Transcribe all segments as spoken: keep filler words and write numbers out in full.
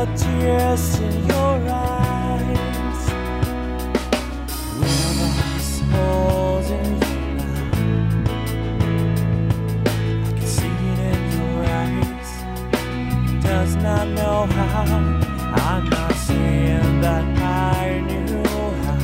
the tears in your eyes. Rivers holding you now. I can see it in your eyes. Does not know how. I'm not saying that I knew how.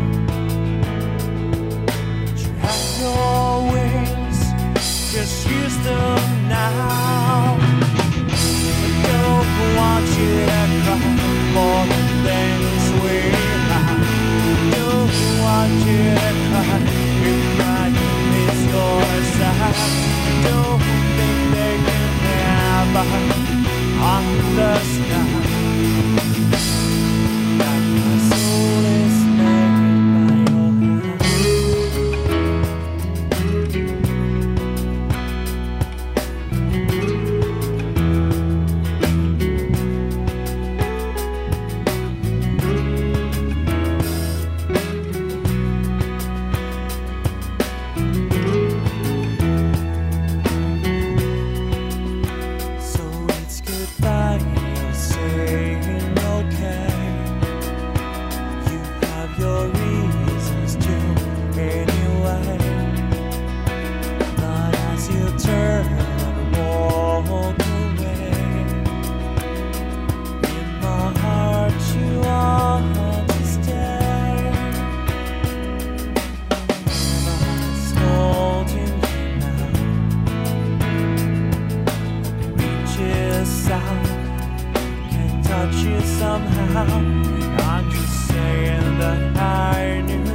But you have your wings, just use them now. I don't want you to cry for the things we have. Don't want you to cry if crying is your side. Don't think they can never understand. Touch you somehow. I'm just saying that I knew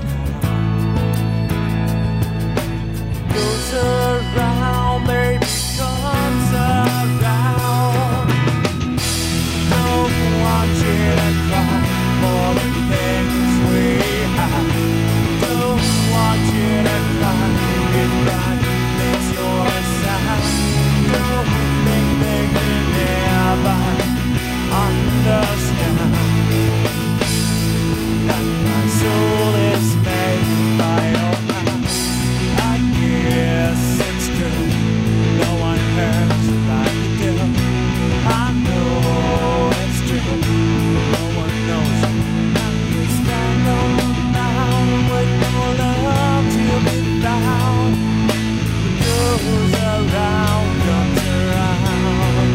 how. Goes around, baby, comes around. Don't want you to cry for the things we have. Don't want you to cry if crying is your side. Don't think they can never understand that my soul is made by your hand. I guess it's true, no one hurts like you do. I know it's true, no one knows you. Now you stand alone with no love to be found. Goes around, comes around.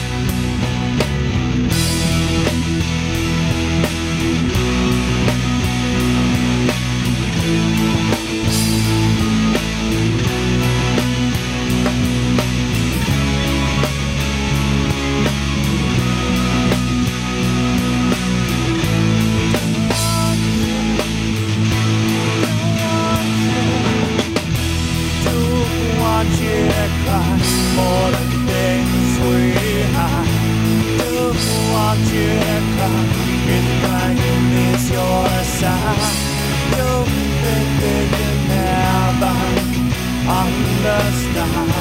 For the things we have, don't want you to cry if crying is your side. Don't think they can never understand.